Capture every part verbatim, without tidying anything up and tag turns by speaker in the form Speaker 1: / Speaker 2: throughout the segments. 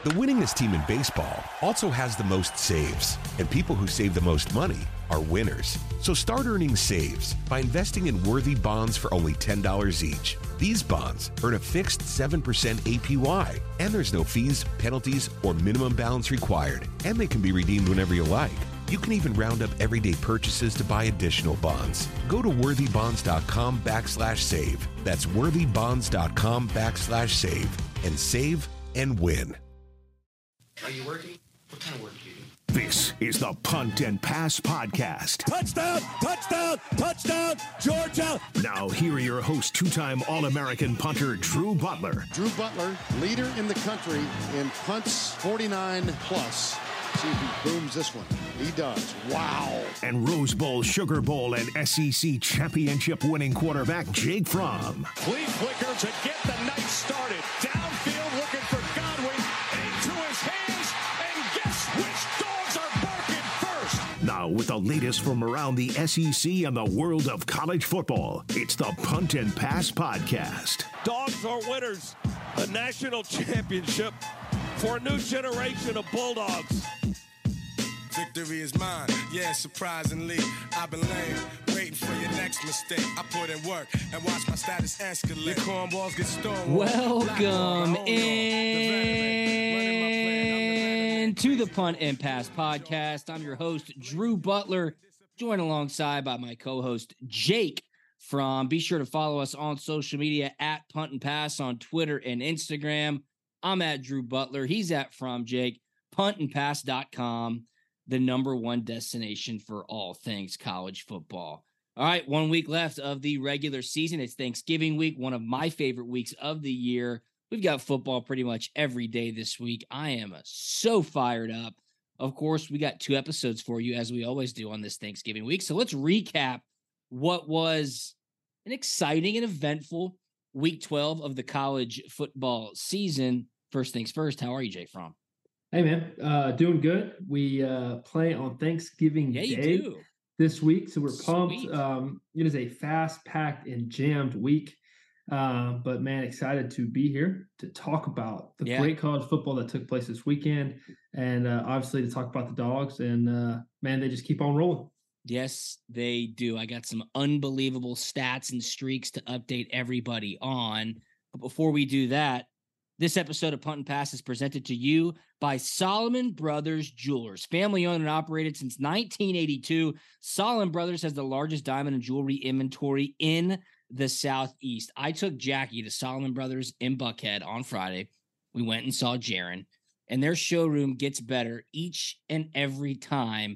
Speaker 1: The winningest team in baseball also has the most saves, and people who save the most money are winners. So start earning saves by investing in worthy bonds for only ten dollars each. These bonds earn a fixed seven percent A P Y, and there's no fees, penalties, or minimum balance required, and they can be redeemed whenever you like. You can even round up everyday purchases to buy additional bonds. Go to worthybonds.com backslash save. That's worthybonds.com backslash save and save and win.
Speaker 2: Are you working? What kind of work do you do?
Speaker 3: This is the Punt and Pass Podcast.
Speaker 4: Touchdown, touchdown, touchdown, Georgia.
Speaker 3: Now, here are your hosts, two-time All-American punter Drew Butler.
Speaker 5: Drew Butler, leader in the country in punts forty-nine plus. See if he booms this one. He does. Wow.
Speaker 3: And Rose Bowl, Sugar Bowl, and S E C championship winning quarterback Jake Fromm.
Speaker 4: Flea flicker to get the night started. Downfield looking for Godwin. Into his hands. And guess which dogs are barking first?
Speaker 3: Now, with the latest from around the S E C and the world of college football, it's the Punt and Pass Podcast.
Speaker 4: Dogs are winners. A national championship for a new generation of Bulldogs.
Speaker 6: Victory is mine, yeah, surprisingly. I've been lame, waiting for your next mistake. I put in work and watch my status escalate. Your cornballs get stolen.
Speaker 7: Welcome in to the Punt and Pass Podcast. I'm your host, Drew Butler, joined alongside by my co-host, Jake Fromm. Be sure to follow us on social media at Punt and Pass on Twitter and Instagram. I'm at Drew Butler. He's at From Jake. punt and pass dot com, the number one destination for all things college football. All right, one week left of the regular season. It's Thanksgiving week, one of my favorite weeks of the year. We've got football pretty much every day this week. I am so fired up. Of course, we got two episodes for you, as we always do on this Thanksgiving week. So let's recap what was an exciting and eventful week twelve of the college football season. First things first, how are you, Jake Fromm?
Speaker 8: Hey, man, uh, doing good. We uh, play on Thanksgiving
Speaker 7: yeah,
Speaker 8: Day
Speaker 7: you do.
Speaker 8: this week, so we're pumped.
Speaker 7: Sweet.
Speaker 8: Um, it is a fast-packed and jammed week, uh, but, man, excited to be here to talk about the
Speaker 7: yeah.
Speaker 8: great college football that took place this weekend, and uh, obviously to talk about the Dogs, and, uh, man, they just keep on rolling.
Speaker 7: Yes, they do. I got some unbelievable stats and streaks to update everybody on, but before we do that, this episode of Punt and Pass is presented to you by Solomon Brothers Jewelers. Family owned and operated since nineteen eighty-two, Solomon Brothers has the largest diamond and jewelry inventory in the Southeast. I took Jackie to Solomon Brothers in Buckhead on Friday. We went and saw Jaron, and their showroom gets better each and every time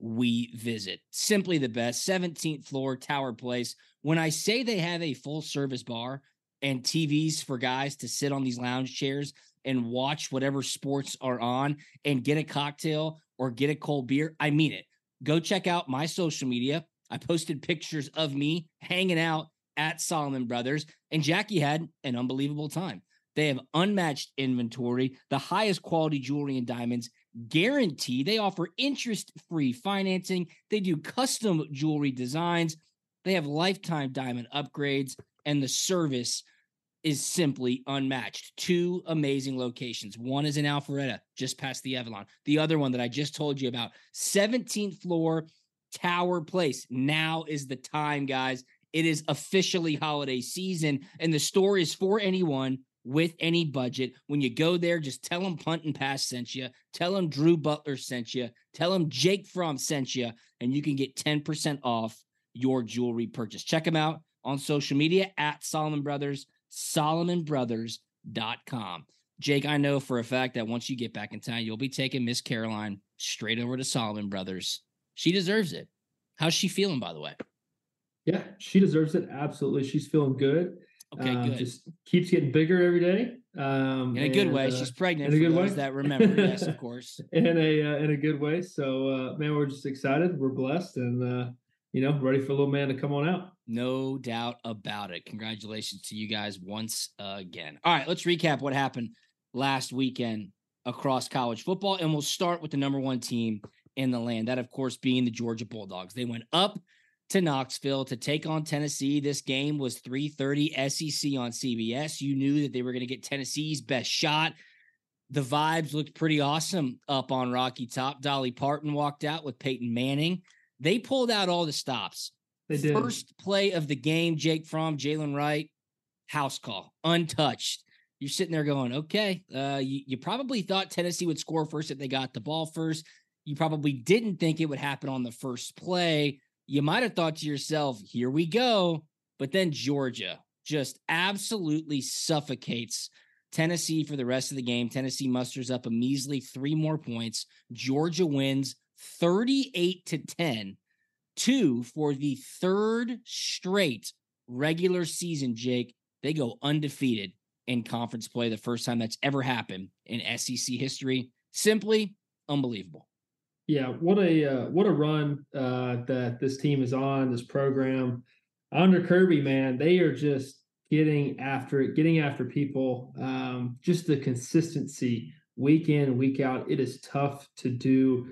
Speaker 7: we visit. Simply the best. seventeenth floor, Tower Place. When I say they have a full-service bar and T Vs for guys to sit on these lounge chairs and watch whatever sports are on and get a cocktail or get a cold beer, I mean it. Go check out my social media. I posted pictures of me hanging out at Solomon Brothers, and Jackie had an unbelievable time. They have unmatched inventory, the highest quality jewelry and diamonds guaranteed. They offer interest-free financing. They do custom jewelry designs. They have lifetime diamond upgrades, and the service is simply unmatched. Two amazing locations. One is in Alpharetta, just past the Avalon. The other one that I just told you about, seventeenth floor, Tower Place. Now is the time, guys. It is officially holiday season, and the store is for anyone with any budget. When you go there, just tell them Punt and Pass sent you. Tell them Drew Butler sent you. Tell them Jake Fromm sent you, and you can get ten percent off your jewelry purchase. Check them out on social media at Solomon Brothers, solomon brothers dot com. Jake, I know for a fact that once you get back in town, you'll be taking Miss Caroline straight over to Solomon Brothers. She deserves it. How's she feeling, by the way?
Speaker 8: Yeah, she deserves it. Absolutely. She's feeling good.
Speaker 7: Okay,
Speaker 8: um,
Speaker 7: good.
Speaker 8: Just keeps getting bigger every day. Um,
Speaker 7: in a good
Speaker 8: and,
Speaker 7: way.
Speaker 8: Uh,
Speaker 7: She's pregnant.
Speaker 8: in a
Speaker 7: For
Speaker 8: good
Speaker 7: those
Speaker 8: way.
Speaker 7: that remember, yes, of course.
Speaker 8: In a uh, in a good way. So, uh, man, we're just excited. We're blessed, and uh, you know, ready for a little man to come on out.
Speaker 7: No doubt about it. Congratulations to you guys once again. All right, let's recap what happened last weekend across college football, and we'll start with the number one team in the land. That, of course, being the Georgia Bulldogs. They went up to Knoxville to take on Tennessee. This game was three thirty S E C on C B S. You knew that they were going to get Tennessee's best shot. the vibes looked pretty awesome up on Rocky Top. Dolly Parton walked out with Peyton Manning. They pulled out all the stops.
Speaker 8: They did.
Speaker 7: First play of the game, Jake Fromm, Jalen Wright, house call, untouched. You're sitting there going, okay, uh, you, you probably thought Tennessee would score first if they got the ball first. You probably didn't think it would happen on the first play. You might have thought to yourself, here we go. But then Georgia just absolutely suffocates Tennessee for the rest of the game. Tennessee musters up a measly three more points. Georgia wins thirty-eight to ten, two for the third straight regular season, Jake. They go undefeated in conference play, the first time that's ever happened in S E C history. Simply unbelievable.
Speaker 8: Yeah, what a uh, what a run uh, that this team is on, this program. Under Kirby, man, they are just getting after it, getting after people. Um, just the consistency week in, week out. It is tough to do.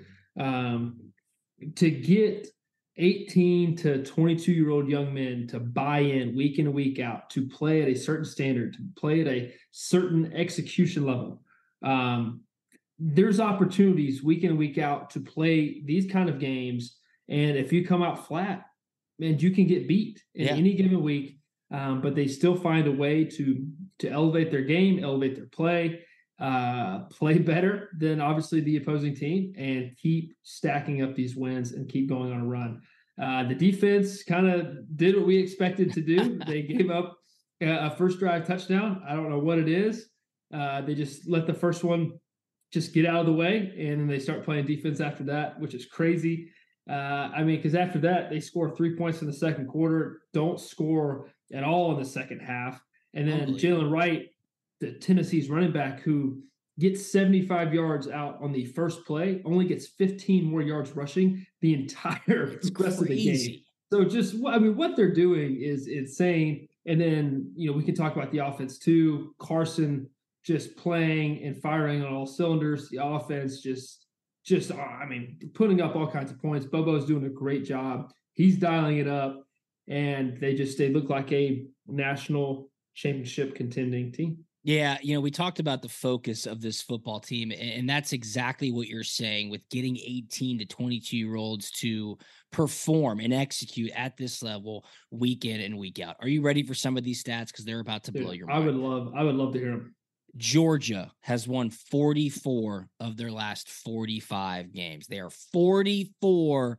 Speaker 8: Um, to get eighteen to twenty-two-year-old young men to buy in week in and week out, to play at a certain standard, to play at a certain execution level. Um, there's opportunities week in and week out to play these kind of games. And if you come out flat, man, you can get beat in yeah. any given week. Um, but they still find a way to to elevate their game, elevate their play, uh, play better than obviously the opposing team, and keep stacking up these wins and keep going on a run. Uh, the defense kind of did what we expected to do. They gave up a first drive touchdown. I don't know what it is. Uh, they just let the first one just get out of the way, and then they start playing defense after that, which is crazy. Uh, I mean, because after that, they score three points in the second quarter, don't score at all in the second half. And then Jalen Wright, the Tennessee's running back, who gets seventy-five yards out on the first play, only gets fifteen more yards rushing the entire it's rest crazy. of the game. So just, I mean, what they're doing is insane. And then, you know, we can talk about the offense too. Carson just playing and firing on all cylinders. The offense just, just, I mean, putting up all kinds of points. Bobo's doing a great job. He's dialing it up. And they just, they look like a national championship contending team.
Speaker 7: Yeah, you know, we talked about the focus of this football team, and that's exactly what you're saying with getting eighteen to twenty-two-year-olds to perform and execute at this level week in and week out. Are you ready for some of these stats? Because they're about to
Speaker 8: Dude,
Speaker 7: blow your mind.
Speaker 8: I would love, I would love to hear them.
Speaker 7: Georgia has won forty-four of their last forty-five games. They are forty-four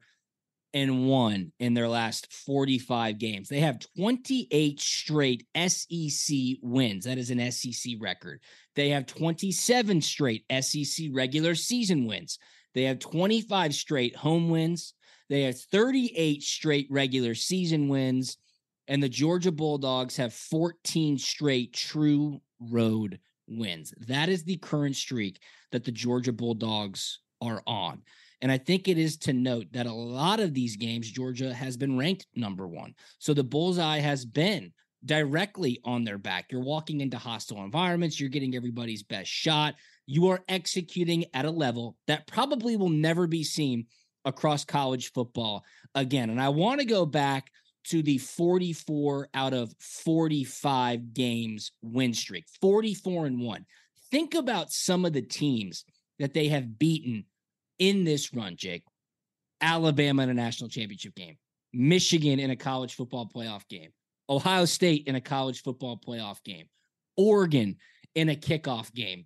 Speaker 7: and one in their last forty-five games. They have twenty-eight straight S E C wins. That is an S E C record. They have twenty-seven straight S E C regular season wins. They have twenty-five straight home wins. They have thirty-eight straight regular season wins. And the Georgia Bulldogs have fourteen straight true road wins. That is the current streak that the Georgia Bulldogs are on. And I think it is to note that a lot of these games, Georgia has been ranked number one. So the bullseye has been directly on their back. You're walking into hostile environments. You're getting everybody's best shot. You are executing at a level that probably will never be seen across college football again. And I want to go back to the forty-four out of forty-five games win streak, forty-four and one. Think about some of the teams that they have beaten in this run, Jake. Alabama in a national championship game, Michigan in a college football playoff game, Ohio State in a college football playoff game, Oregon in a kickoff game,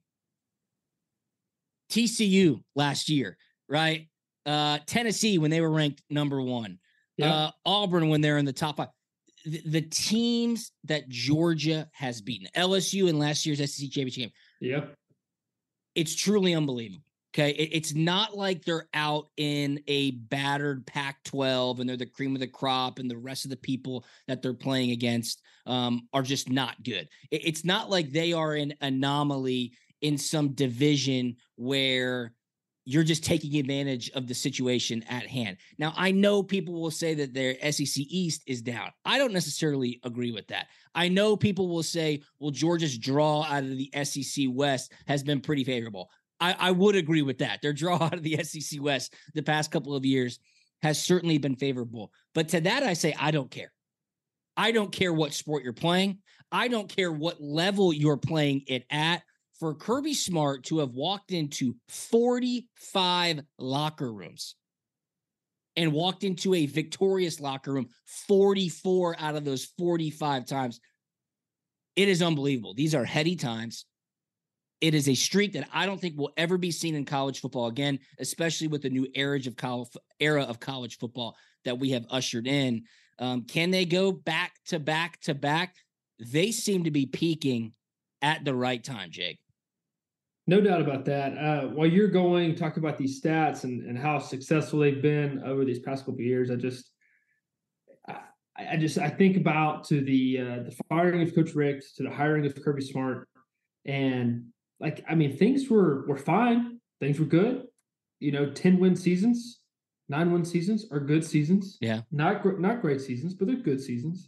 Speaker 7: T C U last year, right? Uh, Tennessee when they were ranked number one, yeah. uh, Auburn when they're in the top five. The, the teams that Georgia has beaten, L S U in last year's S E C championship game,
Speaker 8: yeah,
Speaker 7: it's truly unbelievable. Okay, it's not like they're out in a battered Pac twelve and they're the cream of the crop and the rest of the people that they're playing against um, are just not good. It's not like they are an anomaly in some division where you're just taking advantage of the situation at hand. Now, I know people will say that their S E C East is down. I don't necessarily agree with that. I know people will say, well, Georgia's draw out of the S E C West has been pretty favorable. I, I would agree with that. Their draw out of the S E C West the past couple of years has certainly been favorable. But to that, I say, I don't care. I don't care what sport you're playing. I don't care what level you're playing it at. for Kirby Smart to have walked into forty-five locker rooms and walked into a victorious locker room forty-four out of those forty-five times, it is unbelievable. These are heady times. It is a streak that I don't think will ever be seen in college football again, especially with the new era of college, era of college football that we have ushered in. Um, can they go back to back to back? They seem to be peaking at the right time, Jake.
Speaker 8: No doubt about that. Uh, while you're going, talk about these stats and, and how successful they've been over these past couple of years, I just, I, I just, I think about to the uh, the firing of Coach Richt, to the hiring of Kirby Smart, and like, I mean, things were were fine. Things were good. You know, ten win seasons, nine win seasons are good seasons.
Speaker 7: Yeah,
Speaker 8: not gr- not great seasons, but they're good seasons.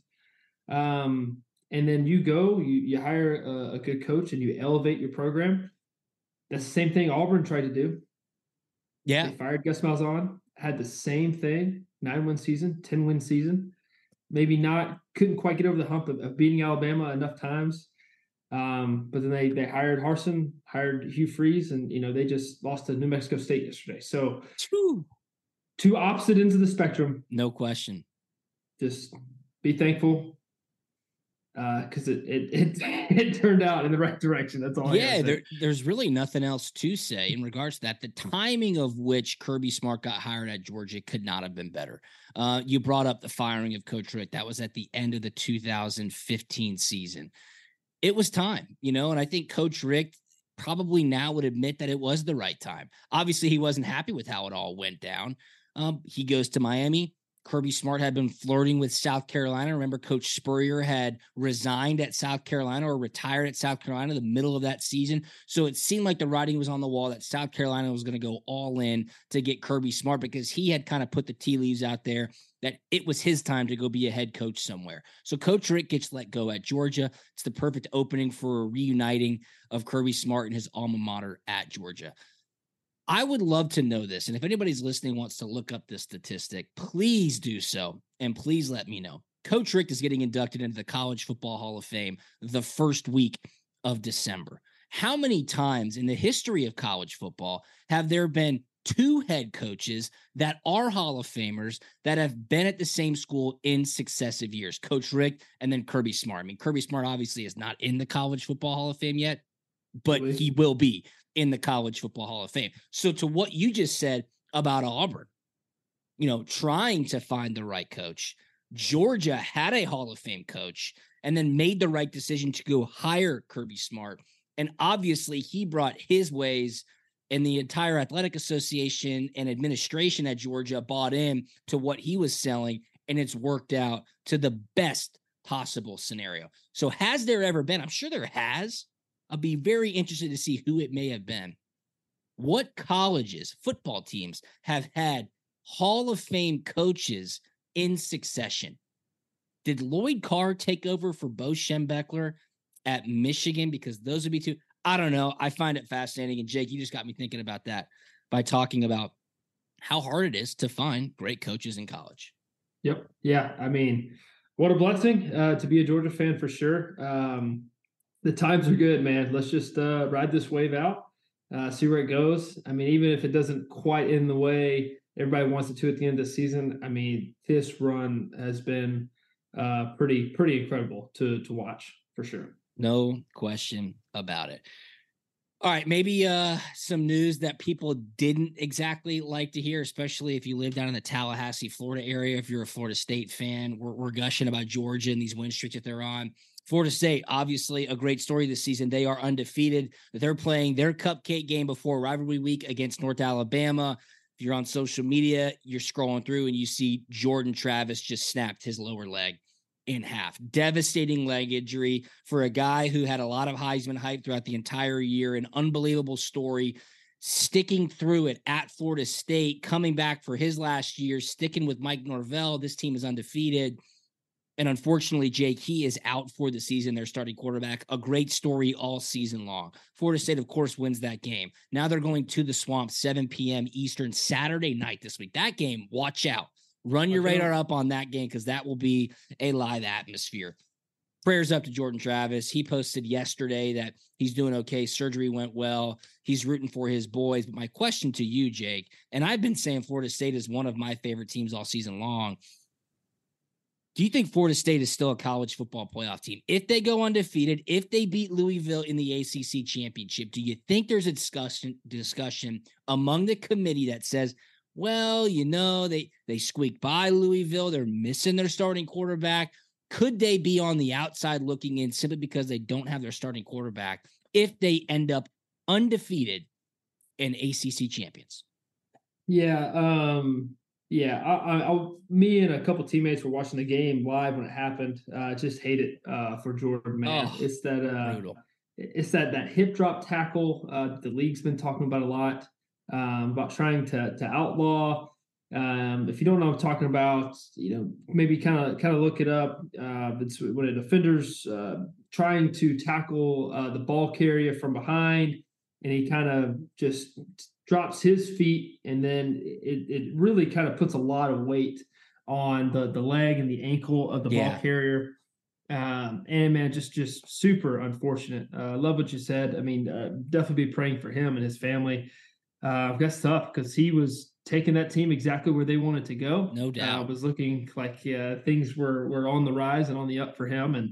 Speaker 8: Um, and then you go, you you hire a, a good coach, and you elevate your program. That's the same thing Auburn tried to do.
Speaker 7: Yeah.
Speaker 8: They fired Gus Malzahn, had the same thing, nine-win season, ten-win season. Maybe not, couldn't quite get over the hump of, of beating Alabama enough times. Um, but then they they hired Harsin, hired Hugh Freeze, and, you know, they just lost to New Mexico State yesterday. So
Speaker 7: two,
Speaker 8: two opposite ends of the spectrum.
Speaker 7: No question.
Speaker 8: Just be thankful. Because uh, it, it it it turned out in the right direction. That's all.
Speaker 7: Yeah, there, there's really nothing else to say in regards to that. The timing of which Kirby Smart got hired at Georgia could not have been better. Uh, you brought up the firing of Coach Richt. That was at the end of the two thousand fifteen season. It was time, you know, and I think Coach Richt probably now would admit that it was the right time. Obviously, he wasn't happy with how it all went down. Um, he goes to Miami. Kirby Smart had been flirting with South Carolina. Remember, Coach Spurrier had resigned at South Carolina or retired at South Carolina in the middle of that season. So it seemed like the writing was on the wall that South Carolina was going to go all in to get Kirby Smart because he had kind of put the tea leaves out there that it was his time to go be a head coach somewhere. So Coach Richt gets let go at Georgia. It's the perfect opening for a reuniting of Kirby Smart and his alma mater at Georgia. I would love to know this. And if anybody's listening wants to look up this statistic, please do so. And please let me know. Coach Richt is getting inducted into the College Football Hall of Fame the first week of December. How many times in the history of college football have there been two head coaches that are Hall of Famers that have been at the same school in successive years? Coach Richt and then Kirby Smart. I mean, Kirby Smart obviously is not in the College Football Hall of Fame yet, but he will be in the College Football Hall of Fame. So to what you just said about Auburn, you know, trying to find the right coach, Georgia had a Hall of Fame coach and then made the right decision to go hire Kirby Smart. And obviously he brought his ways, and the entire athletic association and administration at Georgia bought in to what he was selling, and it's worked out to the best possible scenario. So has there ever been, I'm sure there has, I'll be very interested to see who it may have been. What colleges, football teams have had Hall of Fame coaches in succession? Did Lloyd Carr take over for Bo Schembechler at Michigan? Because those would be two. I don't know. I find it fascinating. And Jake, you just got me thinking about that by talking about how hard it is to find great coaches in college.
Speaker 8: Yep. Yeah. I mean, what a blessing uh, to be a Georgia fan for sure. Um, The times are good, man. Let's just uh, ride this wave out, uh, see where it goes. I mean, even if it doesn't quite end the way everybody wants it to at the end of the season, I mean, this run has been uh, pretty, pretty incredible to to watch for sure.
Speaker 7: No question about it. All right, maybe uh, some news that people didn't exactly like to hear, especially if you live down in the Tallahassee, Florida area. If you're a Florida State fan, we're, we're gushing about Georgia and these win streaks that they're on. Florida State, obviously a great story this season. They are undefeated. They're playing their cupcake game before rivalry week against North Alabama. If you're on social media, you're scrolling through and you see Jordan Travis just snapped his lower leg in half. Devastating leg injury for a guy who had a lot of Heisman hype throughout the entire year. An unbelievable story, sticking through it at Florida State, coming back for his last year, sticking with Mike Norvell. This team is undefeated. And unfortunately, Jake, he is out for the season, their starting quarterback. A great story all season long. Florida State, of course, wins that game. Now they're going to the Swamp, seven p.m. Eastern, Saturday night this week. That game, watch out. Run your radar up on that game because that will be a live atmosphere. prayers up to Jordan Travis. He posted yesterday that he's doing okay. Surgery went well. He's rooting for his boys. But my question to you, Jake, and I've been saying Florida State is one of my favorite teams all season long. Do you think Florida State is still a college football playoff team? If they go undefeated, if they beat Louisville in the A C C championship, do you think there's a discussion discussion among the committee that says, well, you know, they, they squeaked by Louisville. They're missing their starting quarterback. Could they be on the outside looking in simply because they don't have their starting quarterback if they end up undefeated and A C C champions?
Speaker 8: Yeah. Um, yeah. I, I, I, me and a couple teammates were watching the game live when it happened. I uh, just hate it uh, for Jordan, man. Oh, it's that, uh, brutal. It's that, that hip drop tackle uh, the league's been talking about a lot, um, about trying to, to outlaw. Um, if you don't know what I'm talking about, you know, maybe kind of kind of look it up. Uh, it's when a defender's uh, trying to tackle uh, the ball carrier from behind, and he kind of just drops his feet, and then it, it really kind of puts a lot of weight on the the leg and the ankle of the yeah. ball carrier. Um, and man, just just super unfortunate. I uh, love what you said. I mean, uh, definitely be praying for him and his family. Uh, that's tough because he was taking that team exactly where they wanted to go.
Speaker 7: No doubt.
Speaker 8: Uh, it was looking like uh, things were were on the rise and on the up for him. And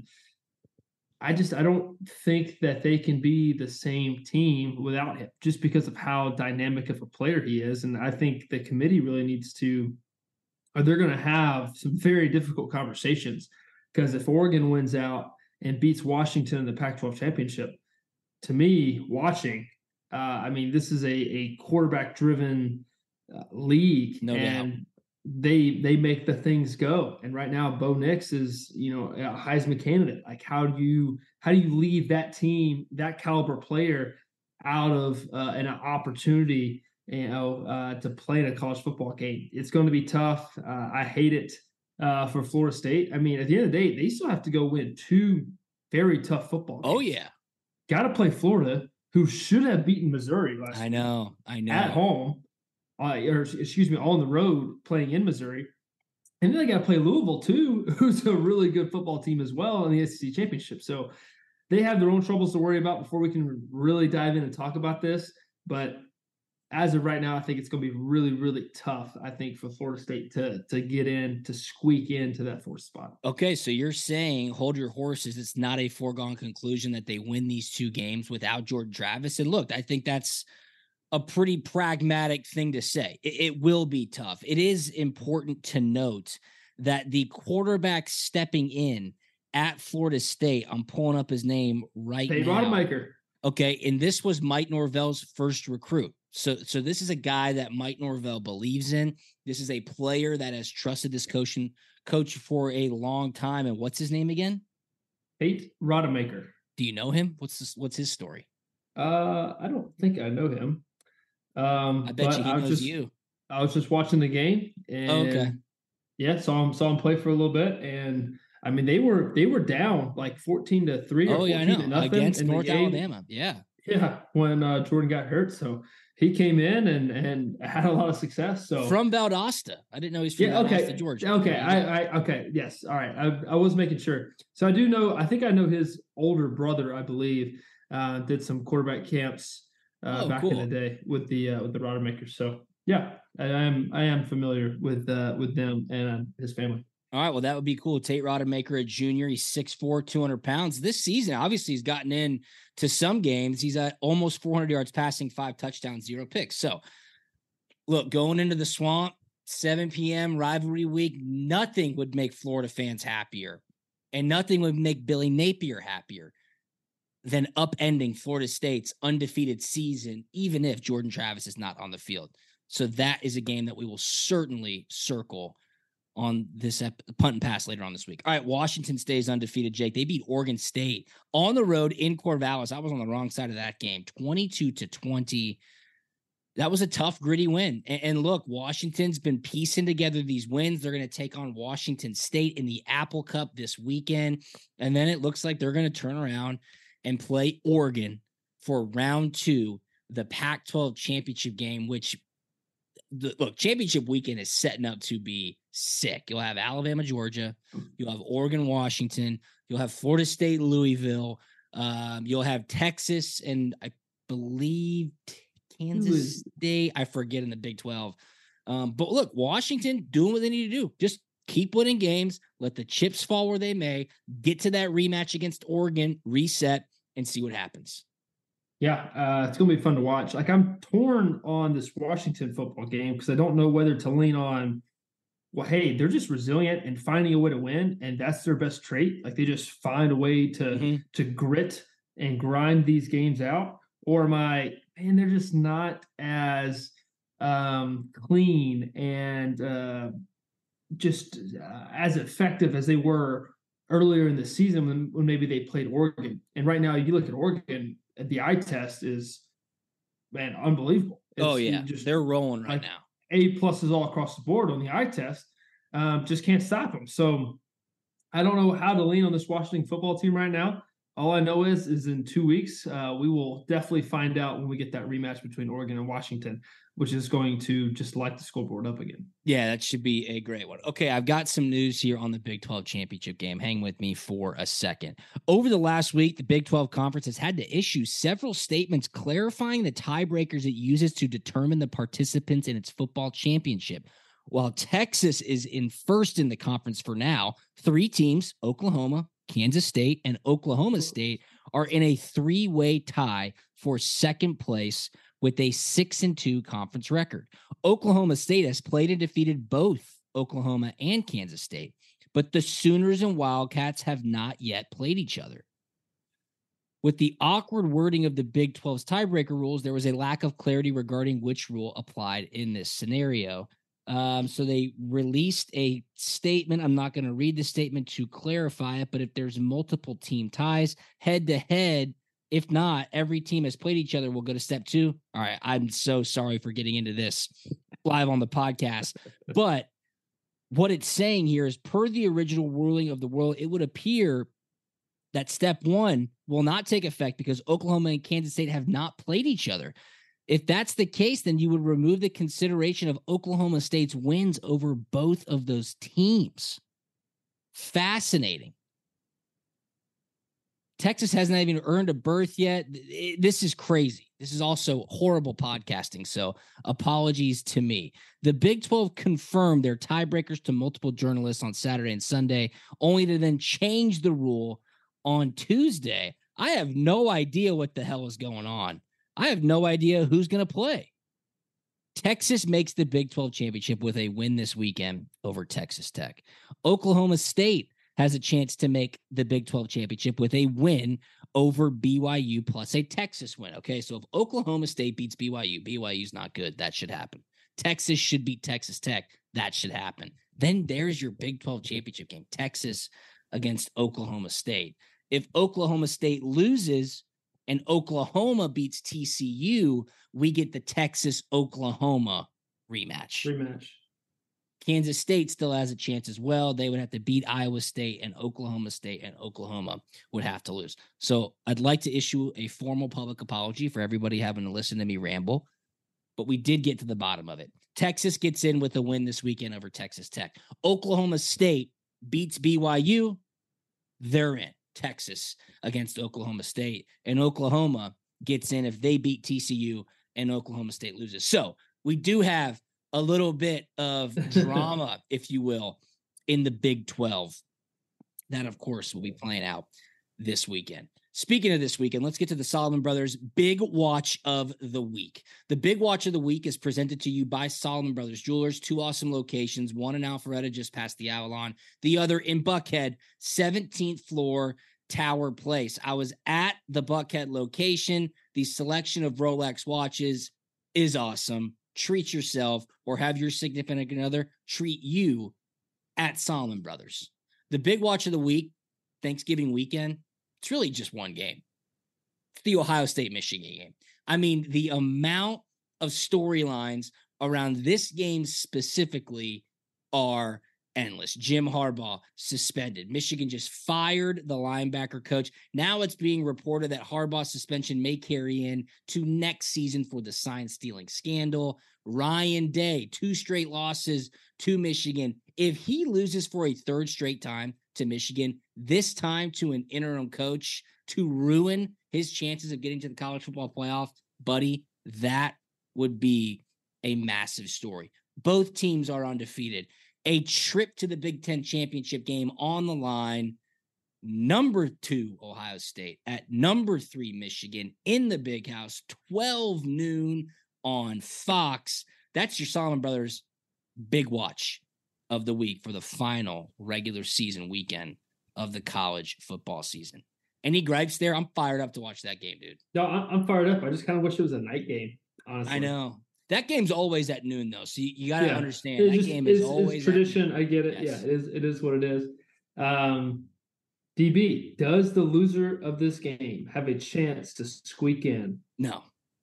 Speaker 8: I just I don't think that they can be the same team without him, just because of how dynamic of a player he is. And I think the committee really needs to, or they're going to have some very difficult conversations, because if Oregon wins out and beats Washington in the Pac twelve championship, to me, watching, uh, I mean, this is a a quarterback driven Uh, league,
Speaker 7: no
Speaker 8: and
Speaker 7: doubt.
Speaker 8: they they make the things go. And right now, Bo Nix is, you know, a Heisman candidate. Like, how do you how do you leave that team, that caliber player, out of uh, an opportunity, you know, uh, to play in a college football game? It's going to be tough. Uh, I hate it uh, for Florida State. I mean, at the end of the day, they still have to go win two very tough football games.
Speaker 7: Oh yeah,
Speaker 8: got to play Florida, who should have beaten Missouri last.
Speaker 7: I know, I know,
Speaker 8: at home. Uh, or excuse me, on the road playing in Missouri. And then they got to play Louisville too, who's a really good football team as well in the S E C championship. So they have their own troubles to worry about before we can really dive in and talk about this. But as of right now, I think it's going to be really, really tough, I think, for Florida State to, to get in, to squeak into that fourth spot.
Speaker 7: Okay, so you're saying, hold your horses, it's not a foregone conclusion that they win these two games without Jordan Travis. And look, I think that's a pretty pragmatic thing to say. It, it will be tough. It is important to note that the quarterback stepping in at Florida State, I'm pulling up his name right
Speaker 8: Tate
Speaker 7: now.
Speaker 8: Rodemaker.
Speaker 7: Okay, and this was Mike Norvell's first recruit. So, so this is a guy that Mike Norvell believes in. This is a player that has trusted this coach, coach for a long time. And what's his name again?
Speaker 8: Tate Rodemaker.
Speaker 7: Do you know him? What's this, what's his story?
Speaker 8: Uh, I don't think I know him. Um,
Speaker 7: I bet you he
Speaker 8: I
Speaker 7: knows
Speaker 8: just,
Speaker 7: you.
Speaker 8: I was just watching the game, and
Speaker 7: oh, okay.
Speaker 8: yeah, saw him saw him play for a little bit, and I mean they were they were down like fourteen to three.
Speaker 7: Oh
Speaker 8: or
Speaker 7: yeah, I know,
Speaker 8: to nothing
Speaker 7: against
Speaker 8: in
Speaker 7: North
Speaker 8: the game.
Speaker 7: Alabama. Yeah,
Speaker 8: yeah, when uh, Jordan got hurt, so he came in and and had a lot of success. So
Speaker 7: from Valdosta, I didn't know he's from
Speaker 8: yeah,
Speaker 7: Valdosta,
Speaker 8: okay,
Speaker 7: Georgia.
Speaker 8: Okay, I, I okay, yes, all right. I I was making sure. So I do know. I think I know his older brother. I believe uh, did some quarterback camps. Uh,
Speaker 7: oh,
Speaker 8: back
Speaker 7: cool.
Speaker 8: in the day with the uh, with the Rodemakers. So yeah, I am I am familiar with uh, with them and uh, his family.
Speaker 7: All right, well that would be cool. Tate Rodemaker, a junior, he's six foot four, two hundred pounds. This season, obviously, he's gotten in to some games. He's at almost four hundred yards passing, five touchdowns, zero picks. So, look, going into the Swamp, seven p.m. rivalry week, nothing would make Florida fans happier, and nothing would make Billy Napier happier than upending Florida State's undefeated season, even if Jordan Travis is not on the field. So that is a game that we will certainly circle on this ep- punt and pass later on this week. All right, Washington stays undefeated, Jake. They beat Oregon State on the road in Corvallis. I was on the wrong side of that game, twenty-two to twenty. That was a tough, gritty win. And, and look, Washington's been piecing together these wins. They're going to take on Washington State in the Apple Cup this weekend. And then it looks like they're going to turn around and play Oregon for round two, the Pac twelve championship game, which the look, championship weekend is setting up to be sick. You'll have Alabama, Georgia. You'll have Oregon, Washington. You'll have Florida State, Louisville. Um, you'll have Texas and I believe Kansas State. I forget in the Big twelve. Um, but look, Washington doing what they need to do. Just keep winning games. Let the chips fall where they may. Get to that rematch against Oregon, reset, and see what happens.
Speaker 8: Yeah, uh, it's going to be fun to watch. Like, I'm torn on this Washington football game because I don't know whether to lean on, well, hey, they're just resilient and finding a way to win, and that's their best trait. Like, they just find a way to mm-hmm. to grit and grind these games out. Or am I, man, they're just not as um, clean and uh, just uh, as effective as they were earlier in the season when, when maybe they played Oregon. And right now, you look at Oregon, the eye test is, man, unbelievable. It's,
Speaker 7: oh yeah, just, they're rolling right
Speaker 8: like,
Speaker 7: now.
Speaker 8: A pluses all across the board on the eye test. Um, just can't stop them. So I don't know how to lean on this Washington football team right now. All I know is, is in two weeks, uh, we will definitely find out when we get that rematch between Oregon and Washington, which is going to just light the scoreboard up again.
Speaker 7: Yeah, that should be a great one. Okay, I've got some news here on the Big twelve championship game. Hang with me for a second. Over the last week, the Big twelve Conference has had to issue several statements clarifying the tiebreakers it uses to determine the participants in its football championship. While Texas is in first in the conference for now, three teams, Oklahoma, Kansas State, and Oklahoma State, are in a three-way tie for second place with a six and two conference record. Oklahoma State has played and defeated both Oklahoma and Kansas State, but the Sooners and Wildcats have not yet played each other. With the awkward wording of the Big twelve's tiebreaker rules, there was a lack of clarity regarding which rule applied in this scenario. Um, so they released a statement. I'm not going to read the statement to clarify it, but if there's multiple team ties head to head, if not, every team has played each other, we'll go to step two. All right. I'm so sorry for getting into this live on the podcast, but what it's saying here is, per the original ruling of the world, it would appear that step one will not take effect because Oklahoma and Kansas State have not played each other. If that's the case, then you would remove the consideration of Oklahoma State's wins over both of those teams. Fascinating. Texas hasn't even earned a berth yet. This is crazy. This is also horrible podcasting, so apologies to me. The Big twelve confirmed their tiebreakers to multiple journalists on Saturday and Sunday, only to then change the rule on Tuesday. I have no idea what the hell is going on. I have no idea who's going to play. Texas makes the Big twelve championship with a win this weekend over Texas Tech. Oklahoma State has a chance to make the Big twelve championship with a win over B Y U plus a Texas win. Okay, so if Oklahoma State beats B Y U, B Y U's not good. That should happen. Texas should beat Texas Tech. That should happen. Then there's your Big twelve championship game, Texas against Oklahoma State. If Oklahoma State loses and Oklahoma beats T C U, we get the Texas-Oklahoma rematch.
Speaker 8: Rematch.
Speaker 7: Kansas State still has a chance as well. They would have to beat Iowa State, and Oklahoma State and Oklahoma would have to lose. So I'd like to issue a formal public apology for everybody having to listen to me ramble, but we did get to the bottom of it. Texas gets in with a win this weekend over Texas Tech. Oklahoma State beats B Y U. They're in. Texas against Oklahoma State, and Oklahoma gets in if they beat T C U and Oklahoma State loses. So we do have a little bit of drama, if you will, in the Big twelve. That, of course, will be playing out this weekend. Speaking of this weekend, let's get to the Solomon Brothers Big Watch of the Week. The Big Watch of the Week is presented to you by Solomon Brothers Jewelers, two awesome locations, one in Alpharetta just past the Avalon, the other in Buckhead, seventeenth floor, Tower Place. I was at the Buckhead location. The selection of Rolex watches is awesome. Treat yourself or have your significant other treat you at Solomon Brothers. The Big Watch of the Week, Thanksgiving weekend, it's really just one game. It's the Ohio State-Michigan game. I mean, the amount of storylines around this game specifically are endless. Jim Harbaugh suspended. Michigan just fired the linebacker coach. Now it's being reported that Harbaugh's suspension may carry in to next season for the sign stealing scandal. Ryan Day, two straight losses to Michigan. If he loses for a third straight time to Michigan, this time to an interim coach to ruin his chances of getting to the college football playoff, buddy, that would be a massive story. Both teams are undefeated. A trip to the Big Ten championship game on the line. Number two, Ohio State at number three, Michigan in the Big House, twelve noon on Fox. That's your Solomon Brothers big watch of the week for the final regular season weekend of the college football season. Any gripes there? I'm fired up to watch that game, dude.
Speaker 8: No, I'm fired up. I just kind of wish it was a night game, honestly.
Speaker 7: I know. That game's always at noon, though, so you, you got to yeah. understand.
Speaker 8: It's
Speaker 7: that
Speaker 8: just,
Speaker 7: game is
Speaker 8: it's,
Speaker 7: always
Speaker 8: it's tradition.
Speaker 7: At
Speaker 8: I get it.
Speaker 7: yes.
Speaker 8: Yeah, it is. It is what it is. Um, D B, does the loser of this game have a chance to squeak in?
Speaker 7: No.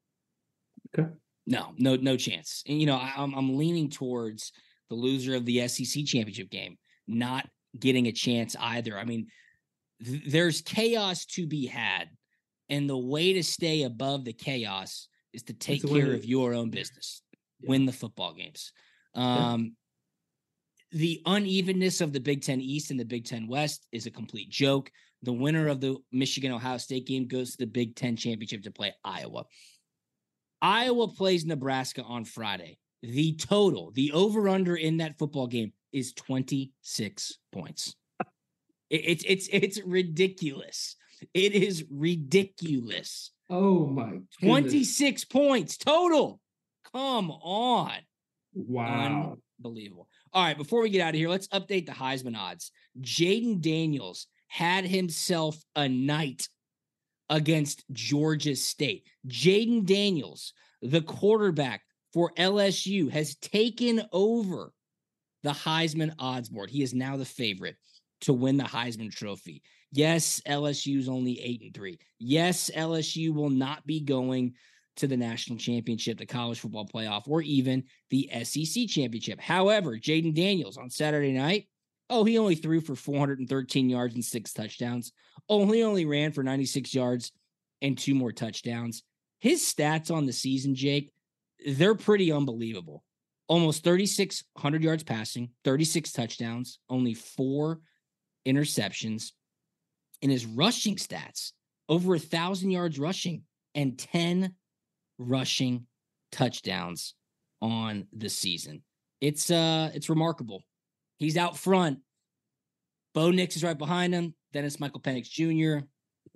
Speaker 8: Okay.
Speaker 7: No, no, no chance. And, you know, I, I'm I'm leaning towards the loser of the S E C championship game not getting a chance either. I mean, th- there's chaos to be had, and the way to stay above the chaos is to take care of your own business, yeah. win the football games. Um, yeah. The unevenness of the Big Ten East and the Big Ten West is a complete joke. The winner of the Michigan-Ohio State game goes to the Big Ten championship to play Iowa. Iowa plays Nebraska on Friday. The total, the over-under in that football game is twenty-six points. It, it's it's it's ridiculous. It is ridiculous.
Speaker 8: Oh my goodness.
Speaker 7: twenty-six points total. Come on.
Speaker 8: Wow.
Speaker 7: Unbelievable. All right, before we get out of here, let's update the Heisman odds. Jaden Daniels had himself a night against Georgia State. Jaden Daniels, the quarterback for L S U, has taken over the Heisman odds board. He is now the favorite to win the Heisman Trophy. Yes, L S U is only eight and three. Yes, L S U will not be going to the national championship, the college football playoff, or even the S E C championship. However, Jaden Daniels on Saturday night, oh, he only threw for four hundred thirteen yards and six touchdowns. Oh, he only ran for ninety-six yards and two more touchdowns. His stats on the season, Jake, they're pretty unbelievable. Almost thirty-six hundred yards passing, thirty-six touchdowns, only four interceptions. In his rushing stats, over a thousand yards rushing and ten rushing touchdowns on the season. It's uh, it's remarkable. He's out front. Bo Nix is right behind him. Dennis Michael Penix Junior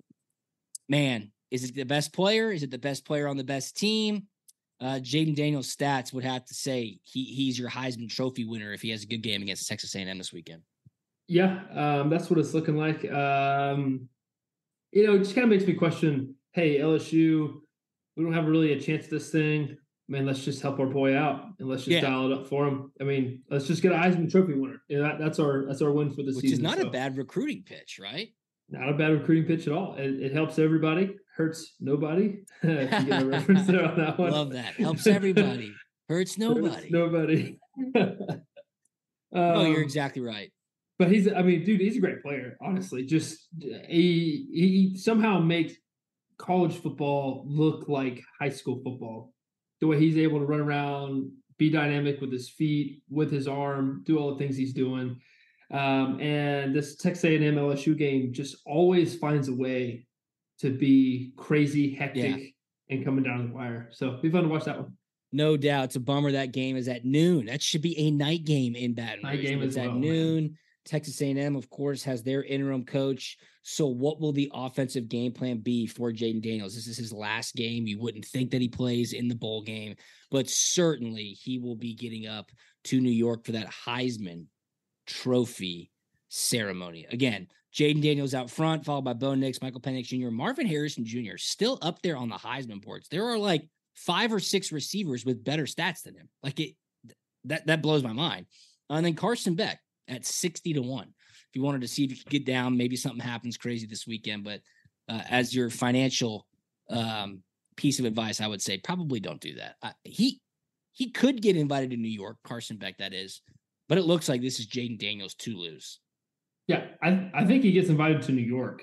Speaker 7: Man, is it the best player? Is it the best player on the best team? Uh, Jaden Daniels' stats would have to say he he's your Heisman Trophy winner if he has a good game against Texas A and M this weekend. Yeah, um, that's what it's looking like. Um, you know, it just kind of makes me question, hey, L S U, we don't have really a chance at this thing. I mean, let's just help our boy out and let's just yeah. dial it up for him. I mean, let's just get a Heisman Trophy winner. You know, that, that's our that's our win for the Which
Speaker 8: season.
Speaker 7: Which is not
Speaker 8: so.
Speaker 7: a bad recruiting pitch, right?
Speaker 8: Not a bad recruiting pitch at all. It, it helps everybody, hurts nobody. If you get a reference there on that one.
Speaker 7: Love that. Helps everybody, hurts nobody.
Speaker 8: Hurts nobody. um,
Speaker 7: no, you're exactly right.
Speaker 8: But he's, I mean, dude, he's a great player, honestly. Just he he somehow makes college football look like high school football. The way he's able to run around, be dynamic with his feet, with his arm, do all the things he's doing. Um, and this Texas A and M L S U game just always finds a way to be crazy, hectic, yeah. and coming down to the wire. So it'll be fun to watch that one. No doubt. It's a bummer that game is at noon. That should be a night game in Baton Rouge. Night game is at well, noon. Man. Texas A and M, of course, has their interim coach. So what will the offensive game plan be for Jaden Daniels? This is his last game. You wouldn't think that he plays in the bowl game, but certainly he will be getting up to New York for that Heisman Trophy ceremony. Again, Jaden Daniels out front, followed by Bo Nix, Michael Penix Junior Marvin Harrison Junior still up there on the Heisman boards. There are like five or six receivers with better stats than him. Like it, that, that blows my mind. And then Carson Beck at sixty to one. If you wanted to see if you could get down, maybe something happens crazy this weekend. But uh, as your financial um, piece of advice, I would say probably don't do that. Uh, he he could get invited to New York, Carson Beck, that is.
Speaker 7: But it looks like this is Jaden Daniels to lose.
Speaker 8: Yeah, I I think he gets invited to New York.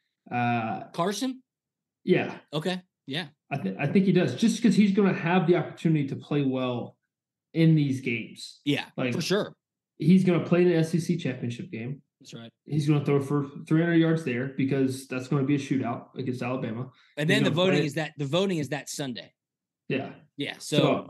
Speaker 8: Uh,
Speaker 7: Carson?
Speaker 8: Yeah.
Speaker 7: Okay. Yeah.
Speaker 8: I, th- I think he does, just because he's going to have the opportunity to play well in these games.
Speaker 7: Yeah, like, for sure.
Speaker 8: He's going to play in the S E C championship game.
Speaker 7: That's right.
Speaker 8: He's going to throw for three hundred yards there because that's going to be a shootout against Alabama.
Speaker 7: And then the voting play. is that the voting is that Sunday.
Speaker 8: Yeah.
Speaker 7: Yeah. So, so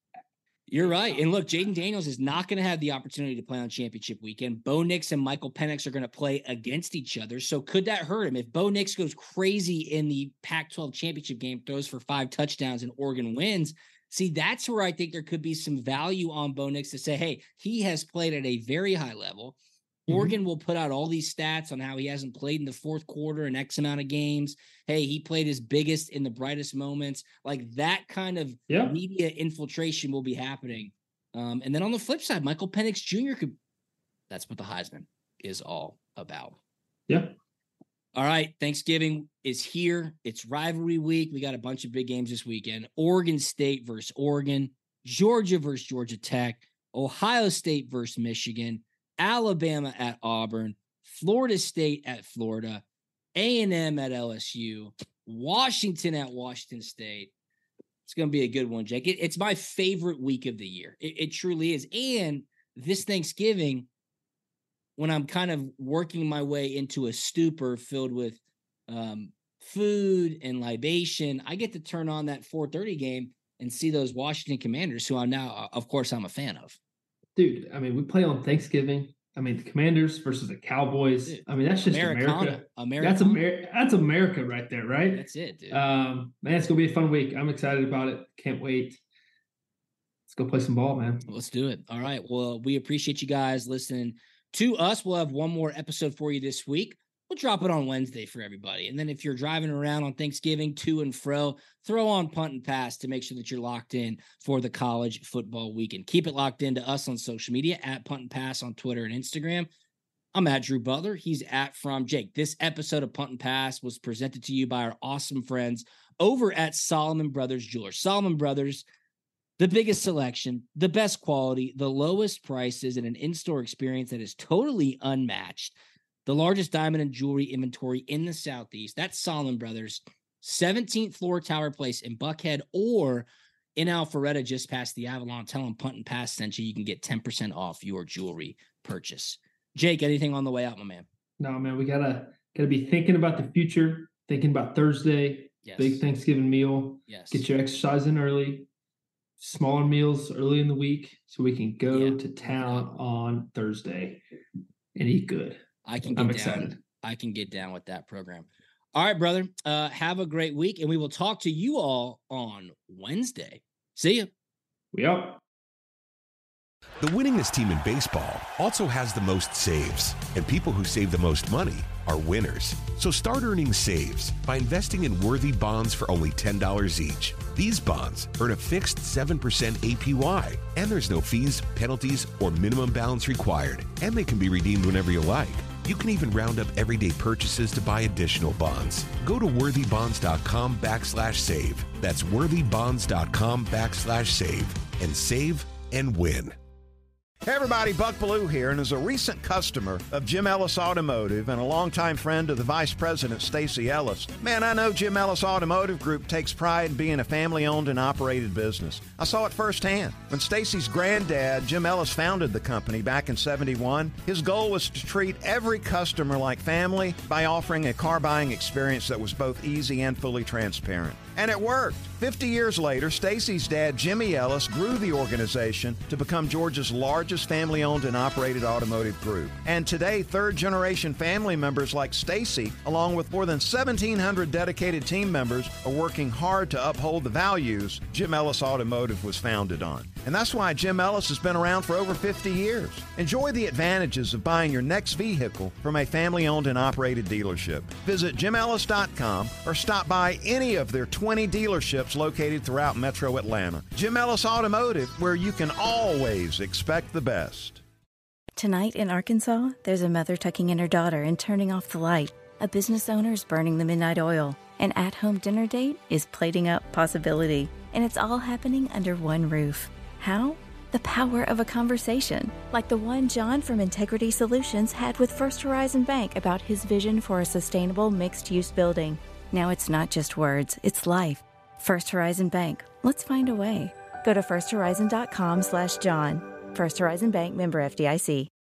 Speaker 7: you're right. And look, Jaden Daniels is not going to have the opportunity to play on championship weekend. Bo Nix and Michael Penix are going to play against each other. So could that hurt him? If Bo Nix goes crazy in the Pac twelve championship game, throws for five touchdowns and Oregon wins, see, that's where I think there could be some value on Bo Nix to say, hey, he has played at a very high level. Mm-hmm. Oregon will put out all these stats on how he hasn't played in the fourth quarter in X amount of games. Hey, he played his biggest in the brightest moments. Like that kind of yeah. media infiltration will be happening. Um, and then on the flip side, Michael Penix Junior could, that's what the Heisman is all about.
Speaker 8: Yeah.
Speaker 7: All right. Thanksgiving is here. It's rivalry week. We got a bunch of big games this weekend. Oregon State versus Oregon, Georgia versus Georgia Tech, Ohio State versus Michigan, Alabama at Auburn, Florida State at Florida, A and M at L S U, Washington at Washington State. It's going to be a good one, Jake. It, it's my favorite week of the year. It, it truly is. And this Thanksgiving, when I'm kind of working my way into a stupor filled with um, food and libation, I get to turn on that four thirty game and see those Washington Commanders, who I'm now, of course, I'm a fan of.
Speaker 8: Dude, I mean, we play on Thanksgiving. I mean, the Commanders versus the Cowboys. Dude, I mean, that's just America.
Speaker 7: America.
Speaker 8: That's America. That's America right there, right?
Speaker 7: That's it, dude.
Speaker 8: Um, man, it's gonna be a fun week. I'm excited about it. Can't wait. Let's go play some ball, man.
Speaker 7: Let's do it. All right. Well, we appreciate you guys listening to us. We'll have one more episode for you this week. We'll drop it on Wednesday for everybody. And then if you're driving around on Thanksgiving to and fro, throw on Punt and Pass to make sure that you're locked in for the college football weekend. Keep it locked into us on social media at Punt and Pass on Twitter and Instagram. I'm at Drew Butler. He's at From Jake. This episode of Punt and Pass was presented to you by our awesome friends over at Solomon Brothers Jewelers. Solomon Brothers, the biggest selection, the best quality, the lowest prices, and an in-store experience that is totally unmatched. The largest diamond and jewelry inventory in the Southeast. That's Solomon Brothers, seventeenth floor Tower Place in Buckhead or in Alpharetta just past the Avalon. Tell them Punt and Pass sent you. You can get ten percent off your jewelry purchase. Jake, anything on the way out, my man?
Speaker 8: No, man, we gotta gotta be thinking about the future, thinking about Thursday, yes. Big Thanksgiving meal.
Speaker 7: Yes.
Speaker 8: Get your exercise in early, smaller meals early in the week so we can go yeah. to town on Thursday and eat good.
Speaker 7: I can get
Speaker 8: I'm
Speaker 7: down.
Speaker 8: excited.
Speaker 7: I can get down with that program. All right, brother. Uh, have a great week, and we will talk to you all on Wednesday. See you.
Speaker 8: We up.
Speaker 1: The winningest team in baseball also has the most saves, and people who save the most money are winners. So start earning saves by investing in worthy bonds for only ten dollars each. These bonds earn a fixed seven percent A P Y, and there's no fees, penalties, or minimum balance required, and they can be redeemed whenever you like. You can even round up everyday purchases to buy additional bonds. Go to worthybonds.com backslash save. That's worthybonds.com backslash save and save and win.
Speaker 9: Hey everybody, Buck Bellew here, and as a recent customer of Jim Ellis Automotive and a longtime friend of the Vice President, Stacy Ellis, man, I know Jim Ellis Automotive Group takes pride in being a family-owned and operated business. I saw it firsthand. When Stacy's granddad, Jim Ellis, founded the company back in seventy-one, his goal was to treat every customer like family by offering a car buying experience that was both easy and fully transparent. And it worked. Fifty years later, Stacy's dad, Jimmy Ellis, grew the organization to become Georgia's largest family-owned and operated automotive group. And today, third-generation family members like Stacy, along with more than seventeen hundred dedicated team members, are working hard to uphold the values Jim Ellis Automotive was founded on. And that's why Jim Ellis has been around for over fifty years. Enjoy the advantages of buying your next vehicle from a family-owned and operated dealership. Visit jim ellis dot com or stop by any of their twenty dealerships located throughout Metro Atlanta. Jim Ellis Automotive, where you can always expect the best.
Speaker 10: Tonight in Arkansas, there's a mother tucking in her daughter and turning off the light. A business owner is burning the midnight oil. An at-home dinner date is plating up possibility. And it's all happening under one roof. How? The power of a conversation, like the one John from Integrity Solutions had with First Horizon Bank about his vision for a sustainable mixed-use building. Now it's not just words, it's life. First Horizon Bank. Let's find a way. Go to first horizon dot com slash John. First Horizon Bank, member F D I C.